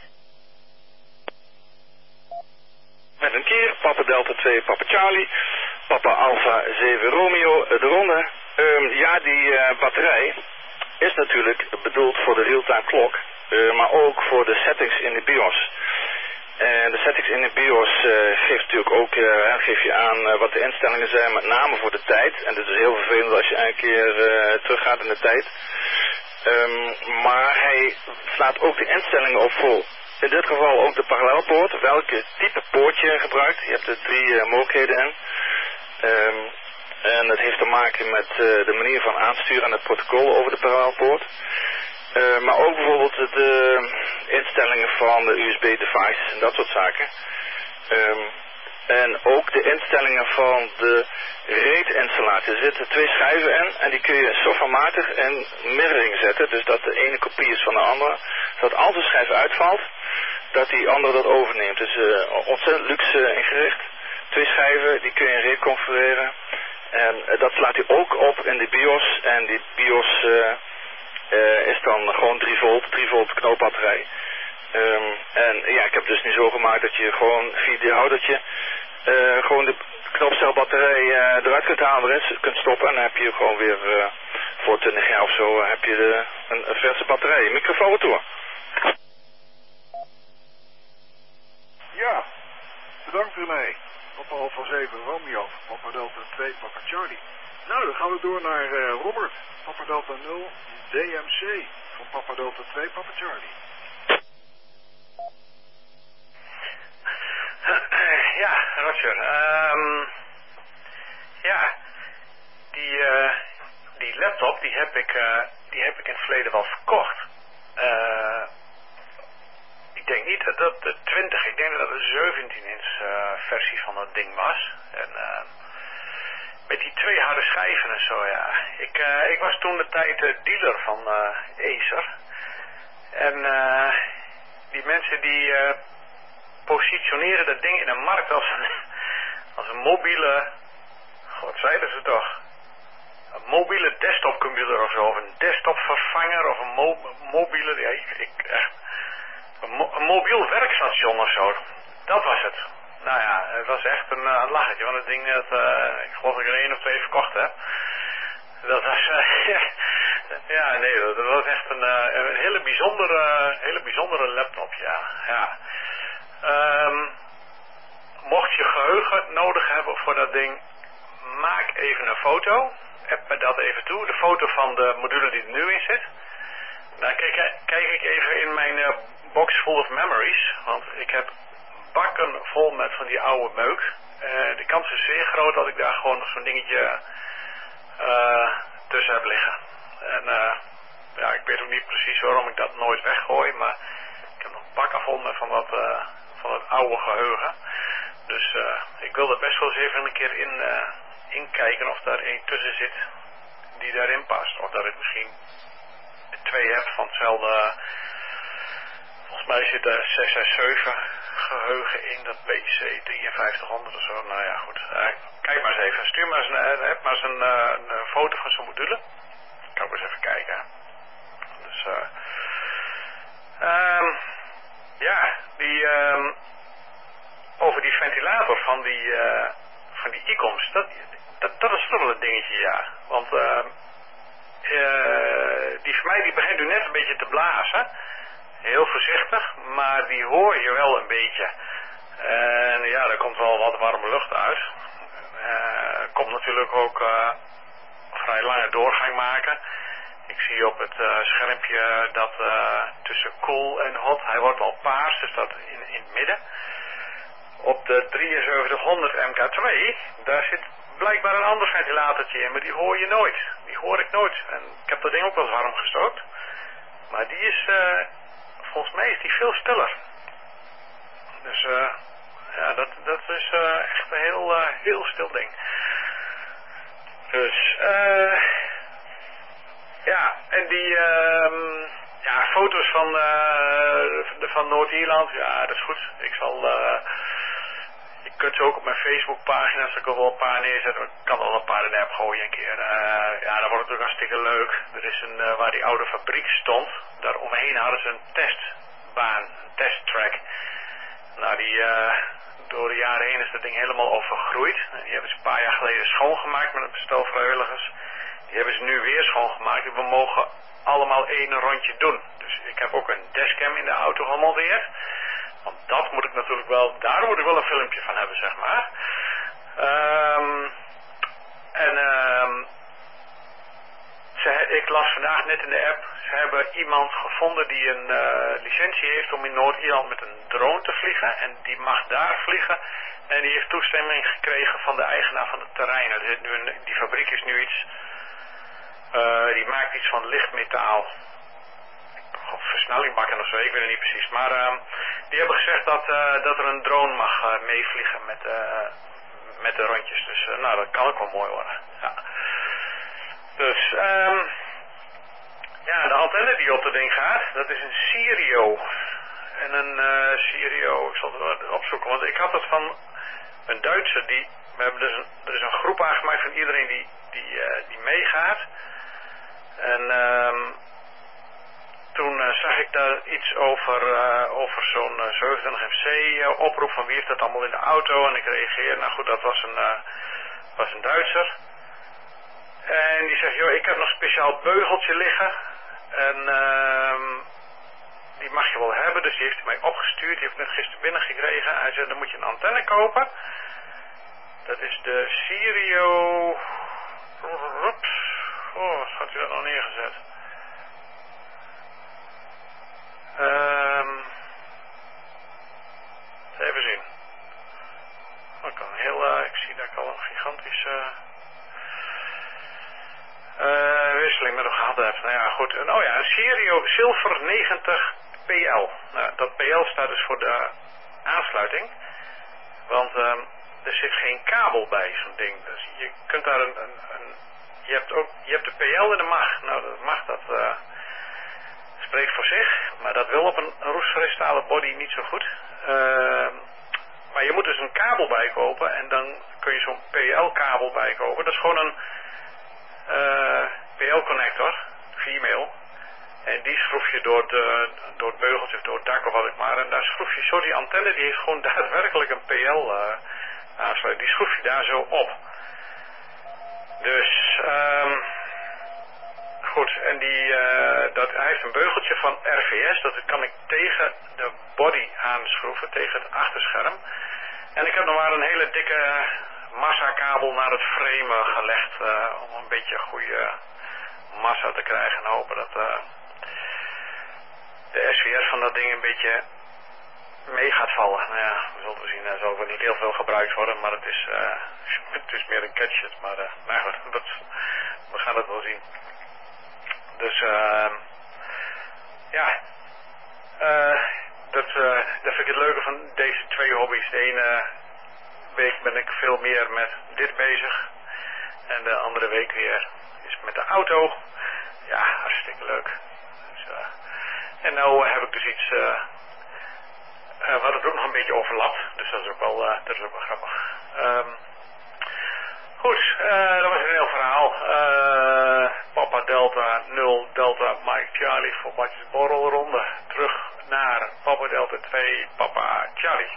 Met een keer, Papa Delta 2, Papa Charlie, Papa Alpha 7 Romeo, de ronde. Ja, die batterij is natuurlijk bedoeld voor de real-time klok, maar ook voor de settings in de BIOS. En de settings in de BIOS geeft natuurlijk ook, geef je aan wat de instellingen zijn, met name voor de tijd. En het is heel vervelend als je een keer teruggaat in de tijd. Maar hij slaat ook de instellingen op voor, in dit geval ook de parallelpoort, welke type poortje je gebruikt. Je hebt er 3 mogelijkheden in. En het heeft te maken met de manier van aansturen en het protocol over de parallelpoort. Maar ook bijvoorbeeld de instellingen van de USB-devices en dat soort zaken. En ook de instellingen van de RAID-installatie. Er zitten 2 schijven in en die kun je softwarematig in mirroring zetten. Dus dat de ene kopie is van de andere. Zodat als de schijf uitvalt, dat die andere dat overneemt. Dus ontzettend luxe ingericht. 2 schijven, die kun je in RAID configureren. En dat slaat hij ook op in de BIOS. En die BIOS is dan gewoon 3 volt knoopbatterij. En ja, ik heb dus nu zo gemaakt dat je gewoon via dit houdertje gewoon de knoopcelbatterij eruit kunt halen, erin kunt stoppen. En dan heb je gewoon weer voor 20 jaar of zo heb je een verse batterij. Microfoon retour. Ja, bedankt René. Papa Alpha 7 Romeo, Papa Delta 2, Papa Charlie. Nou, dan gaan we door naar Robert, Papa Delta 0, DMC, van Papa Delta 2, Papa Charlie. Ja, Roger. Ja, die laptop die heb ik in het verleden wel verkocht. Ik denk niet dat dat de 20, ik denk dat het een 17-inch versie van dat ding was. En met die 2 harde schijven en zo, ja. Ik was toen de tijd dealer van Acer. En die mensen die positioneren dat ding in de markt als een mobiele, wat zeiden ze toch? Een mobiele desktopcomputer of zo, of een desktopvervanger of een mobiele, ja, een mobiel werkstation of zo. Dat was het. Nou ja, het was echt een lachertje, want het ding, ik geloof dat ik er 1 of 2 verkocht heb. Dat was, ja, nee, dat was echt een hele bijzondere laptop, ja. Mocht je geheugen nodig hebben voor dat ding, maak even een foto. App me dat even toe. De foto van de module die er nu in zit. Dan kijk ik even in mijn box full of memories. Want ik heb bakken vol met van die oude meuk. De kans is zeer groot dat ik daar gewoon nog zo'n dingetje tussen heb liggen. En ja, ik weet ook niet precies waarom ik dat nooit weggooi. Maar ik heb nog bakken vol met van dat oude geheugen. Dus ik wil er best wel eens even een keer in kijken of daar één tussen zit die daarin past. Of dat ik misschien 2 heb van hetzelfde. Volgens mij zit er 667 geheugen in dat PC 5300 of zo. Nou ja, goed. Kijk maar eens even. Stuur maar eens een foto van zo'n module. Kan ik eens even kijken. Dus ja, over die ventilator van die ICOMS, dat is toch wel een dingetje, ja. Want die van mij die begint nu net een beetje te blazen. Heel voorzichtig, maar die hoor je wel een beetje. En ja, er komt wel wat warme lucht uit. Er komt natuurlijk ook vrij lange doorgang maken. Ik zie op het schermpje dat tussen cool en hot, hij wordt al paars, dus dat in het midden. Op de 7300 MK2, daar zit blijkbaar een ander ventilatortje in, maar die hoor je nooit. Die hoor ik nooit. En ik heb dat ding ook wel eens warm gestookt. Maar die is, volgens mij is die veel stiller. Dus ja, dat is echt een heel stil ding. Dus, ja, en die ja, foto's van Noord-Ierland, ja, dat is goed. Je kunt ze ook op mijn Facebookpagina, als ik er wel een paar neerzet, ik kan er wel een paar in de app gooien een keer. Ja, dat wordt natuurlijk hartstikke leuk. Er is waar die oude fabriek stond, daar omheen hadden ze een testbaan, een testtrack. Nou, door de jaren heen is dat ding helemaal overgroeid. Die hebben ze een paar jaar geleden schoongemaakt met een stel vrijwilligers. Die hebben ze nu weer schoongemaakt en we mogen allemaal één rondje doen. Dus ik heb ook een dashcam in de auto gemonteerd. Want dat moet ik natuurlijk wel, daar moet ik wel een filmpje van hebben, zeg maar. Ik las vandaag net in de app, ze hebben iemand gevonden die een licentie heeft om in Noord-Ierland met een drone te vliegen. En die mag daar vliegen. En die heeft toestemming gekregen van de eigenaar van het terrein. Die fabriek is nu iets, die maakt iets van lichtmetaal. Versnellingbakken of zo, ik weet het niet precies. Maar die hebben gezegd dat er een drone mag meevliegen met de rondjes. Dus nou, dat kan ook wel mooi worden. Ja. Dus, ja, de antenne die op dat ding gaat, dat is een Sirio. En een Sirio, ik zal het wel opzoeken, want ik had dat van een Duitser. Er is een groep aangemaakt van iedereen die meegaat. En toen zag ik daar iets over zo'n 27 MC oproep van wie heeft dat allemaal in de auto. En ik reageerde, nou goed, dat was een Duitser. En die zegt, joh, ik heb nog een speciaal beugeltje liggen. En die mag je wel hebben. Dus die heeft hij mij opgestuurd. Die heeft net gisteren binnengekregen. Hij zei, dan moet je een antenne kopen. Dat is de Sirio. Oh, wat had u dat nou neergezet? Even zien. Ik zie dat ik al een gigantische wisseling met hem gehad heb. Nou ja, goed. Oh ja, een Sirio Silver 90 PL. Nou, dat PL staat dus voor de aansluiting. Want er zit geen kabel bij zo'n ding. Dus je kunt daar je hebt de PL en de MAG. Nou, de MAG dat spreekt voor zich. Maar dat wil op een roestvrij stalen body niet zo goed. Maar je moet dus een kabel bijkopen. En dan kun je zo'n PL-kabel bijkopen. Dat is gewoon een PL-connector. Female. En die schroef je door het beugeltje of door het dak of wat ik maar. En daar schroef je zo die antenne. Die heeft gewoon daadwerkelijk een PL aansluiting. Die schroef je daar zo op. Dus goed, en hij heeft een beugeltje van RVS, dat kan ik tegen de body aanschroeven, tegen het achterscherm. En ik heb nog maar een hele dikke massakabel naar het frame gelegd, om een beetje goede massa te krijgen en hopen dat de SVS van dat ding een beetje mee gaat vallen. Nou ja, we zullen zien, er zal wel niet heel veel gebruikt worden, maar het is meer een gadget, maar goed, we gaan het wel zien. Dus ja, dat vind ik het leuke van deze twee hobby's. De ene week ben ik veel meer met dit bezig en de andere week weer is met de auto. Ja, hartstikke leuk. Dus, en nou heb ik dus iets wat het ook nog een beetje overlapt, dus dat is ook wel grappig. Goed, dat was een heel verhaal. Papa Delta 0 Delta Mike Charlie voor Badjes Borrelronde. Terug naar Papa Delta 2 Papa Charlie.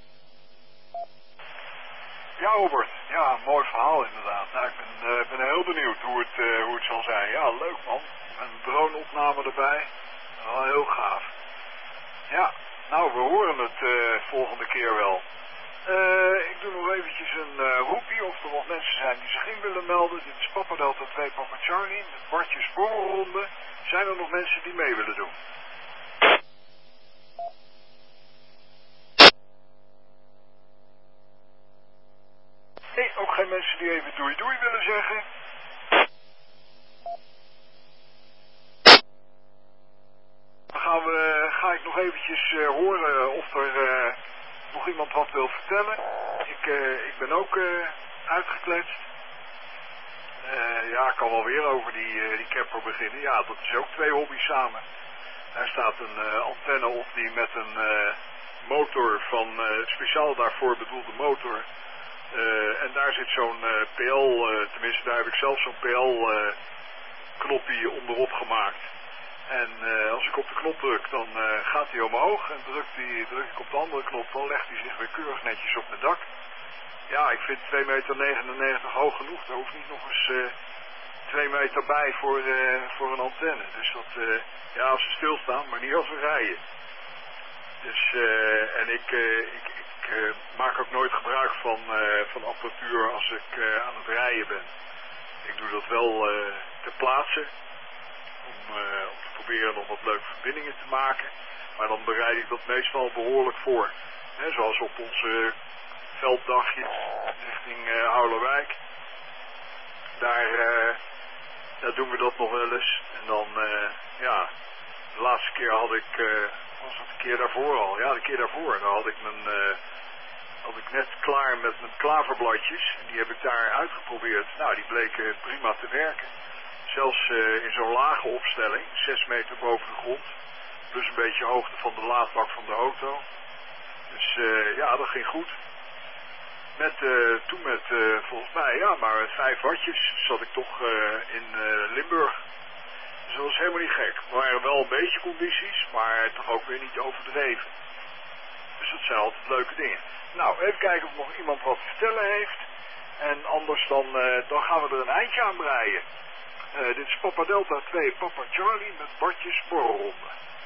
Ja, Robert. Ja, mooi verhaal inderdaad. Nou, ik ben heel benieuwd hoe het zal zijn. Ja, leuk man. Een drone-opname erbij. Wel heel gaaf. Ja, nou, we horen het volgende keer wel. Ik doe nog eventjes een roepie of er nog mensen zijn die zich in willen melden. Dit is Papa Delta 2 Papa Charlie met Bartjes Borrelronde. Zijn er nog mensen die mee willen doen? die even doei doei willen zeggen. Dan ga ik nog eventjes horen of er nog iemand wat wil vertellen. Ik ben ook uitgekletst. Ja, ik kan wel weer over die camper beginnen. Ja, dat is ook 2 hobby's samen. Daar staat een antenne op die met een motor van speciaal daarvoor bedoelde motor. En daar zit zo'n PL, tenminste daar heb ik zelf zo'n PL knopje onderop gemaakt. En als ik op de knop druk, dan gaat hij omhoog. En druk ik op de andere knop, dan legt hij zich weer keurig netjes op mijn dak. Ja, ik vind 2,99 meter hoog genoeg. Daar hoeft niet nog eens 2 meter bij voor een antenne. Dus dat, ja, als ze stilstaan, maar niet als we rijden. Dus, en ik maak ook nooit gebruik van apparatuur als ik aan het rijden ben. Ik doe dat wel ter plaatse. Om te proberen nog wat leuke verbindingen te maken. Maar dan bereid ik dat meestal behoorlijk voor. He, zoals op onze velddagjes richting Houwerwijk. Daar doen we dat nog wel eens. En dan, ja, de laatste keer was het de keer daarvoor al. Ja, de keer daarvoor. Dan had ik net klaar met mijn klaverbladjes. En die heb ik daar uitgeprobeerd. Nou, die bleken prima te werken. Zelfs in zo'n lage opstelling, 6 meter boven de grond. Plus een beetje hoogte van de laadbak van de auto. Dus ja, dat ging goed. Toen met volgens mij, ja, maar 5 wattjes zat ik toch in Limburg. Dus dat was helemaal niet gek. Er waren wel een beetje condities, maar toch ook weer niet overdreven. Dus dat zijn altijd leuke dingen. Nou, even kijken of nog iemand wat te vertellen heeft. En anders dan gaan we er een eindje aan breien. Dit is Papa Delta 2, Papa Charlie met Bartjes Borrelronde.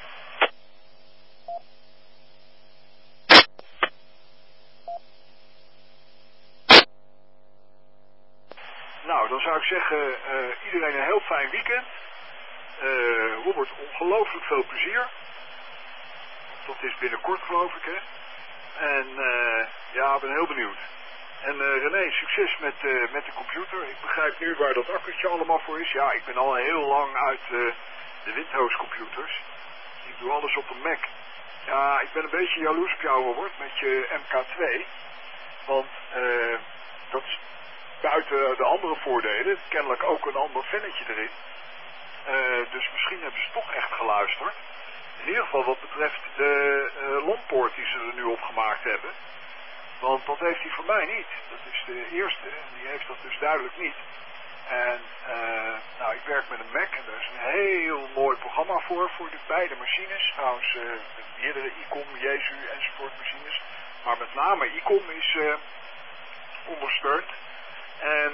Nou, dan zou ik zeggen, iedereen een heel fijn weekend. Robert, ongelooflijk veel plezier. Dat is binnenkort, geloof ik, hè. En ja, ik ben heel benieuwd. En René, succes met de computer. Ik begrijp nu waar dat akkertje allemaal voor is. Ja, ik ben al heel lang uit de Windows computers. Ik doe alles op een Mac. Ja, ik ben een beetje jaloers op jou, Robert, met je MK2. Want dat is buiten de andere voordelen kennelijk ook een ander vennetje erin. Dus misschien hebben ze toch echt geluisterd. In ieder geval wat betreft de landpoort die ze er nu op gemaakt hebben. Want dat heeft hij voor mij niet. Dat is de eerste. En die heeft dat dus duidelijk niet. En nou, ik werk met een Mac en daar is een heel mooi programma voor de beide machines. Trouwens, meerdere ICOM, Jesu enzovoort machines. Maar met name ICOM is ondersteund. En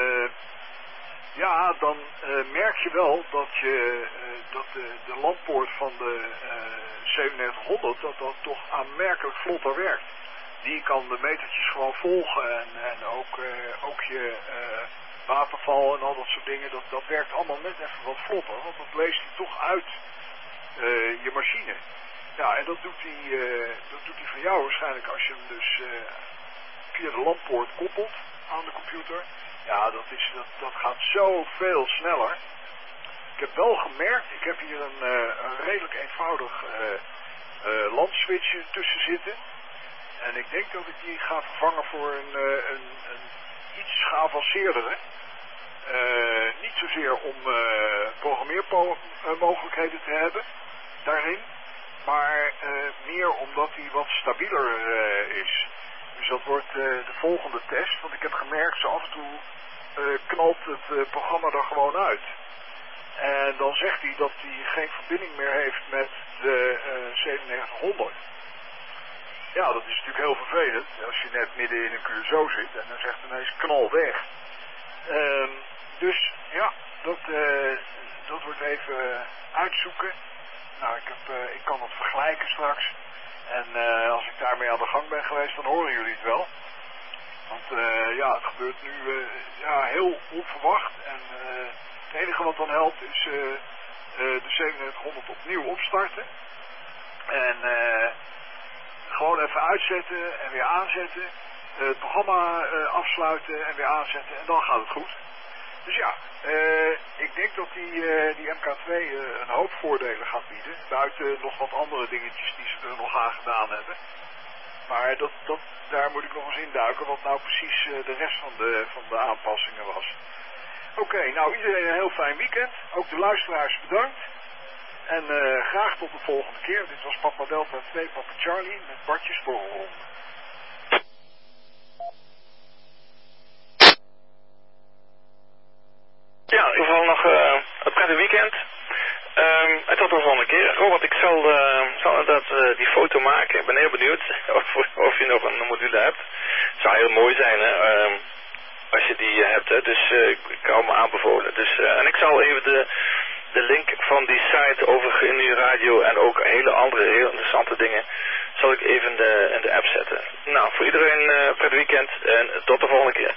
ja, dan merk je wel dat de landpoort van de 9700 dat toch aanmerkelijk vlotter werkt. Die kan de metertjes gewoon volgen en ook je waterval en al dat soort dingen. Dat werkt allemaal net even wat vlotter, want dat leest hij toch uit je machine. Ja, en dat doet hij van jou waarschijnlijk als je hem dus via de landpoort koppelt aan de computer. Ja, dat gaat zoveel sneller. Ik heb wel gemerkt, ik heb hier een redelijk eenvoudig landswitch tussen zitten. En ik denk dat ik die ga vervangen voor een iets geavanceerdere. Niet zozeer om programmeermogelijkheden te hebben daarin. Maar meer omdat die wat stabieler is. Dus dat wordt de volgende test. Want ik heb gemerkt, zo af en toe knalt het programma er gewoon uit. En dan zegt hij dat hij geen verbinding meer heeft met de 9700. Ja, dat is natuurlijk heel vervelend. Als je net midden in een QSO zit en dan zegt ineens knal weg. Dus ja, dat wordt even uitzoeken. Nou, ik kan dat vergelijken straks. En als ik daarmee aan de gang ben geweest, dan horen jullie het wel. Want ja, het gebeurt nu ja, heel onverwacht. En het enige wat dan helpt is de 9700 opnieuw opstarten. En gewoon even uitzetten en weer aanzetten. het programma afsluiten en weer aanzetten en dan gaat het goed. Dus ja, ik denk dat die MK2 een hoop voordelen gaat bieden. Buiten nog wat andere dingetjes die ze er nog aan gedaan hebben. Maar daar moet ik nog eens induiken wat nou precies de rest van de aanpassingen was. Oké, nou iedereen een heel fijn weekend. Ook de luisteraars bedankt. En graag tot de volgende keer. Dit was Papa Delta 2, Papa Charlie met Bartjes Borrelronde. Ja, in ieder geval nog een prettig weekend. En tot de volgende keer. Robert, ik zal inderdaad die foto maken. Ik ben heel benieuwd of je nog een module hebt. Het zou heel mooi zijn, hè, als je die hebt. Hè. Dus ik hou me aanbevolen. Dus, en ik zal even de link van die site over GNU Radio en ook hele andere heel interessante dingen zal ik even in de app zetten. Nou, voor iedereen prettig weekend en tot de volgende keer.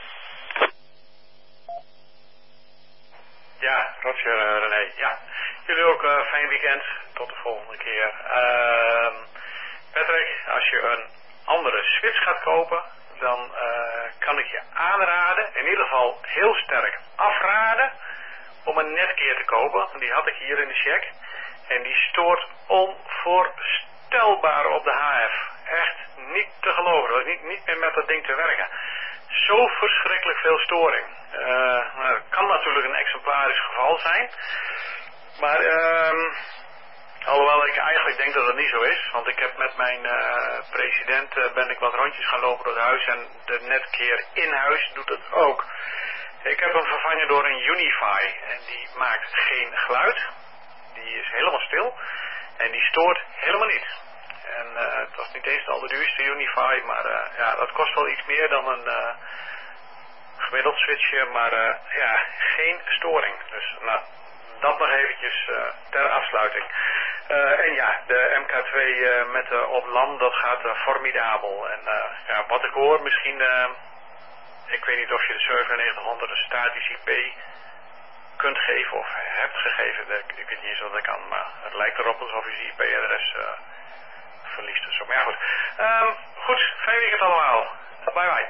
Ja, Roger, René. Ja, jullie ook fijn weekend. Tot de volgende keer. Patrick, als je een andere switch gaat kopen, dan kan ik je aanraden, in ieder geval heel sterk afraden, om een Netgear te kopen. Die had ik hier in de check. En die stoort onvoorstelbaar op de HF. Echt niet te geloven. Dat is niet meer met dat ding te werken. Zo verschrikkelijk veel storing. Het kan natuurlijk een exemplarisch geval zijn. Maar alhoewel ik eigenlijk denk dat het niet zo is. Want ik heb met mijn president ben ik wat rondjes gaan lopen door het huis. En de Netgear in huis doet het ook. Ik heb hem vervangen door een Unify. En die maakt geen geluid. Die is helemaal stil. En die stoort helemaal niet. En het was niet eens de allerduurste Unify. Maar ja, dat kost wel iets meer dan een gemiddeld switchje. Maar ja, geen storing. Dus nou, dat nog eventjes ter afsluiting. En ja, de MK2 met op LAN, dat gaat formidabel. En ja, wat ik hoor, misschien... ik weet niet of je de 9700 een statisch IP kunt geven of hebt gegeven. Ik weet niet eens wat dat kan, maar het lijkt erop alsof je die IP-adres verliest. Dus. Maar ja, goed. Goed, fijn weekend allemaal. Bye bye.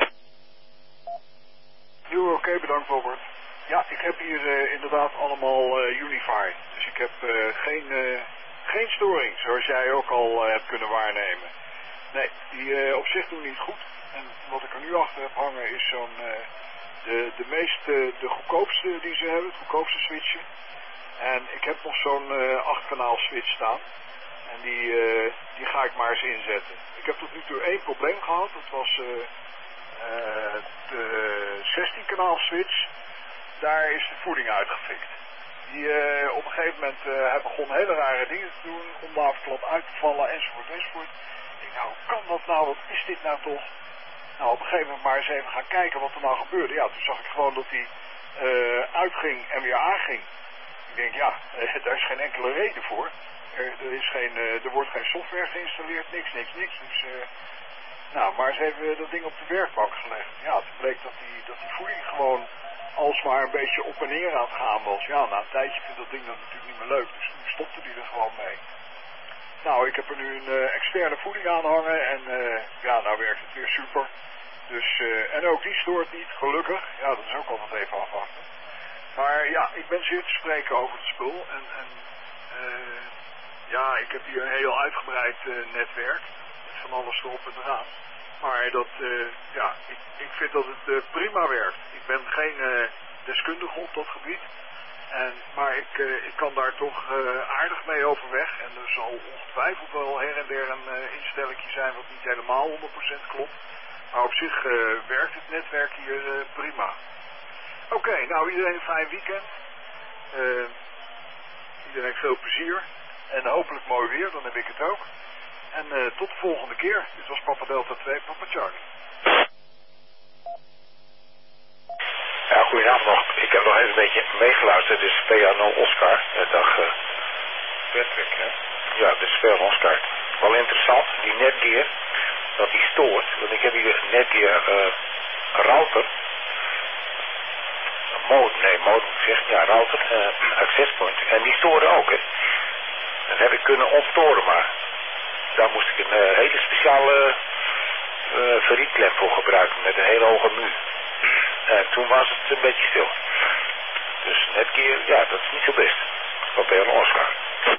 Jo, oké, bedankt Robert. Ja, ik heb hier inderdaad allemaal Unify. Dus ik heb geen storing, zoals jij ook al hebt kunnen waarnemen. Nee, die op zich doen niet goed. En wat ik er nu achter heb hangen is zo'n de goedkoopste die ze hebben, het goedkoopste switchje. En ik heb nog zo'n 8-kanaal switch staan. En die ga ik maar eens inzetten. Ik heb tot nu toe één probleem gehad. Dat was de 16-kanaal switch. Daar is de voeding uitgefikt. Die op een gegeven moment hij begon hele rare dingen te doen. Om de afklap uit te vallen enzovoort enzovoort. Ik denk, nou, hoe kan dat nou? Wat is dit nou toch? Nou, op een gegeven moment maar eens even gaan kijken wat er nou gebeurde. Ja, toen zag ik gewoon dat hij uitging en weer aanging. Ik denk, ja, daar is geen enkele reden voor. Er wordt geen software geïnstalleerd, niks. Dus, nou, maar eens even dat ding op de werkbank gelegd. Ja, toen bleek dat die voeding gewoon alsmaar een beetje op en neer aan het gaan was. Ja, na een tijdje vindt dat ding dan natuurlijk niet meer leuk. Dus toen stopte die er gewoon mee. Nou, ik heb er nu een externe voeding aan hangen en ja, nou werkt het weer super. Dus, en ook die stoort niet, gelukkig. Ja, dat is ook altijd even afwachten. Maar ja, ik ben zeer te spreken over het spul. En ja, ik heb hier een heel uitgebreid netwerk. Met van alles erop en eraan. Maar dat, ja, ik vind dat het prima werkt. Ik ben geen deskundige op dat gebied. Maar ik kan daar toch aardig mee overweg. En er zal ongetwijfeld wel her en der een instellingje zijn wat niet helemaal 100% klopt. Maar op zich werkt het netwerk hier prima. Oké, nou iedereen een fijn weekend. Iedereen veel plezier. En hopelijk mooi weer, dan heb ik het ook. En tot de volgende keer. Dit was Papa Delta 2, Papa Charlie. Ja, goedenavond nog. Ik heb nog even een beetje meegeluisterd. Dit is PA0 Oscar. Dag Patrick, hè? Ja, dit is PA0 Oscar. Wel interessant, die Netgear, dat die stoort. Want ik heb hier een Netgear router. Modem zeg. Ja, router, access point. En die storen ook, hè. Dat heb ik kunnen ontstoren, maar daar moest ik een hele speciale ferrietklep voor gebruikt met een hele hoge muur. En toen was het een beetje stil. Dus netgear, ja, dat is niet zo best. Papa Oscar.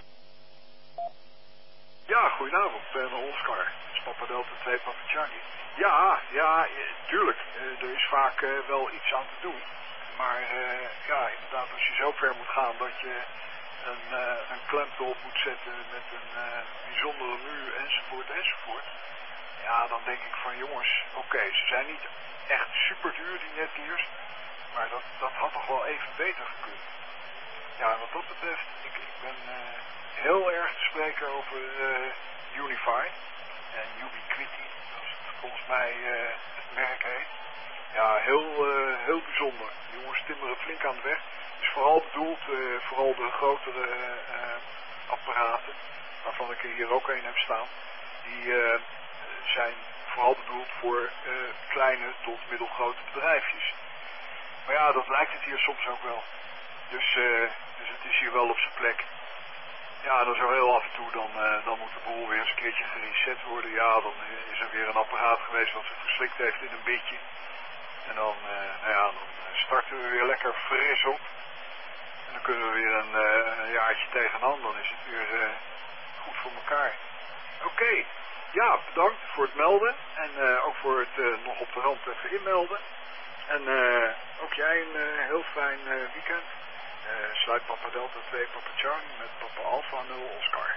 Ja, goedenavond, Oscar. Dat is Papa Delta 2, Papa Charlie. Ja, tuurlijk. Er is vaak wel iets aan te doen. Maar ja, inderdaad, als je zo ver moet gaan dat je een klem erop moet zetten met een bijzondere muur enzovoort. Ja, dan denk ik van jongens, oké, ze zijn niet echt super duur die netgears. Maar dat had toch wel even beter gekund. Ja, wat dat betreft, ik ben heel erg te spreken over Unify en Ubiquiti, zoals het volgens mij het merk heet. Ja, heel bijzonder. De jongens timmeren flink aan de weg. Het is vooral bedoeld, vooral de grotere apparaten, waarvan ik er hier ook een heb staan, die zijn vooral bedoeld voor kleine tot middelgrote bedrijfjes. Maar ja, dat lijkt het hier soms ook wel. Dus het is hier wel op zijn plek. Ja, dan zo heel af en toe, dan moet de boel weer eens een keertje gereset worden. Ja, dan is er weer een apparaat geweest wat zich verslikt heeft in een bitje. En dan starten we weer lekker fris op. En dan kunnen we weer een jaartje tegenaan. Dan is het weer goed voor elkaar. Oké. Ja, bedankt voor het melden. En ook voor het nog op de rand even inmelden. En ook jij een heel fijn weekend. Sluit Papa Delta 2, Papa Charlie met Papa Alpha 0 Oscar.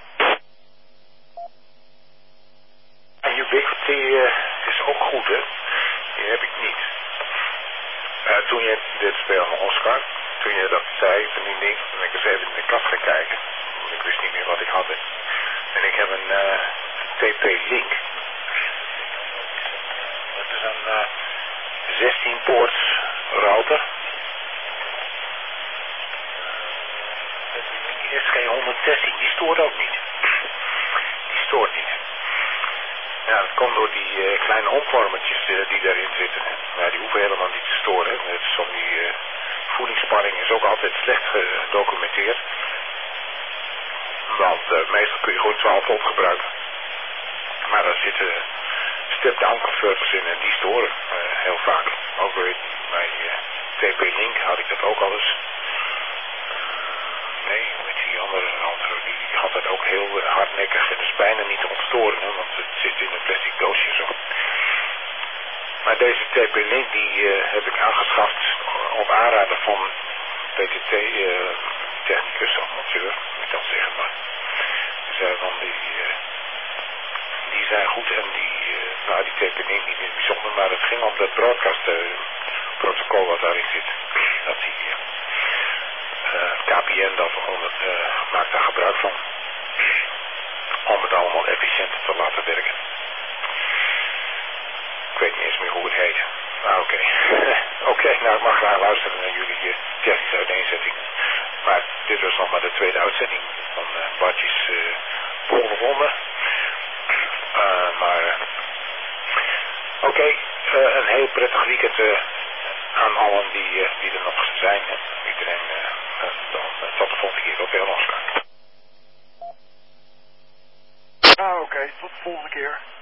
En Ubiquiti is ook goed, hè? Die heb ik niet. Toen je dit speelde, Oscar, toen je dat zei, van die ding, ben ik eens even in de kast gaan kijken. Want ik wist niet meer wat ik had. En ik heb een TP-Link. Dat is een 16-poorts router. SG116, die stoort ook niet. Die stoort niet. Ja, dat komt door die kleine omvormertjes die daarin zitten. Ja, die hoeven helemaal niet te storen. Die voedingsspanning is ook altijd slecht gedocumenteerd. Want meestal kun je gewoon 12 volt gebruiken. Maar daar zitten step-down converters in en die storen heel vaak. Ook bij TP-Link had ik dat ook al eens. Nee, met die andere die had dat ook heel hardnekkig en dat is bijna niet te ontstoren, hè, want het zit in een plastic doosje zo. Maar deze TP-Link die heb ik aangeschaft op aanraden van PTT-technicus, amateur, moet ik dan zeggen, maar die zijn goed en die TP-Link niet in het bijzonder, maar het ging om dat broadcast protocol wat daarin zit. Dat zie je. KPN maakt daar gebruik van. Om het allemaal efficiënter te laten werken. Ik weet niet eens meer hoe het heet. Maar oké. Oké, nou ik mag graag luisteren naar jullie technische uiteenzetting. Maar dit was nog maar de tweede uitzending van Bartjes volgende ronde. Oké, een heel prettig weekend aan allen die er nog zijn. Iedereen, tot de volgende keer op Oscar. Oké, tot de volgende keer.